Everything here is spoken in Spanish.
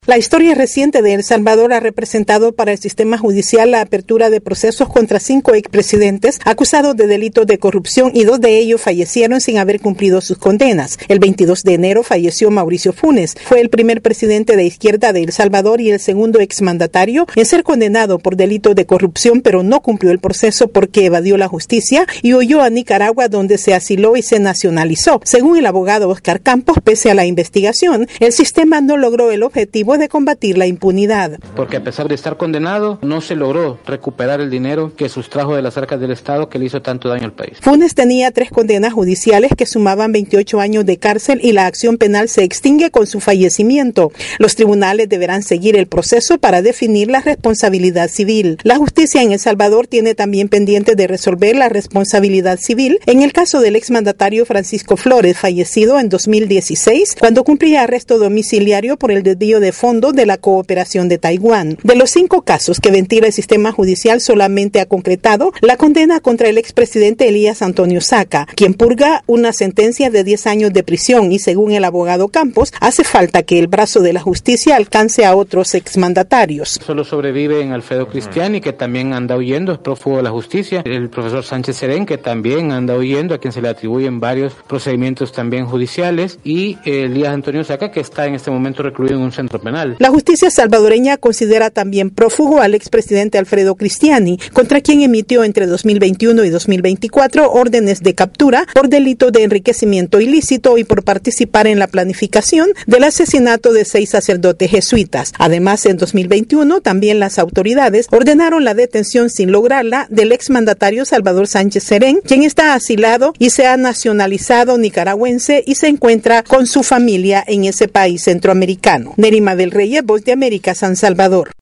La historia reciente de El Salvador ha representado para el sistema judicial la apertura de procesos contra 5 expresidentes acusados de delitos de corrupción y 2 de ellos fallecieron sin haber cumplido sus condenas. El 22 de enero falleció Mauricio Funes. Fue el primer presidente de izquierda de El Salvador y el segundo exmandatario en ser condenado por delitos de corrupción, pero no cumplió el proceso porque evadió la justicia y huyó a Nicaragua, donde se asiló y se nacionalizó. Según el abogado Oscar Campos, pese a la investigación, el sistema no logró el objetivo de combatir la impunidad. Porque a pesar de estar condenado, no se logró recuperar el dinero que sustrajo de las arcas del Estado que le hizo tanto daño al país. Funes tenía 3 condenas judiciales que sumaban 28 años de cárcel y la acción penal se extingue con su fallecimiento. Los tribunales deberán seguir el proceso para definir la responsabilidad civil. La justicia en El Salvador tiene también pendiente de resolver la responsabilidad civil en el caso del exmandatario Francisco Flores, fallecido en 2016, cuando cumplía arresto domiciliario por el desvío de fondos de la cooperación de Taiwán. De los 5 casos que ventila el sistema judicial, solamente ha concretado la condena contra el expresidente Elías Antonio Saca, quien purga una sentencia de 10 años de prisión y, según el abogado Campos, hace falta que el brazo de la justicia alcance a otros exmandatarios. Solo sobreviven Alfredo Cristiani, que también anda huyendo, es prófugo de la justicia, el profesor Sánchez Serén, que también anda huyendo, a quien se le atribuyen varios procedimientos también judiciales, y Elías Antonio Saca, que está en este momento recluido en un centro penal. La justicia salvadoreña considera también prófugo al expresidente Alfredo Cristiani, contra quien emitió entre 2021 y 2024 órdenes de captura por delito de enriquecimiento ilícito y por participar en la planificación del asesinato de 6 sacerdotes jesuitas. Además, en 2021 también las autoridades ordenaron la detención sin lograrla del exmandatario Salvador Sánchez Serén, quien está asilado y se ha nacionalizado nicaragüense y se encuentra con su familia en ese país centroamericano. Nerima del Reyes, Voz de América, San Salvador.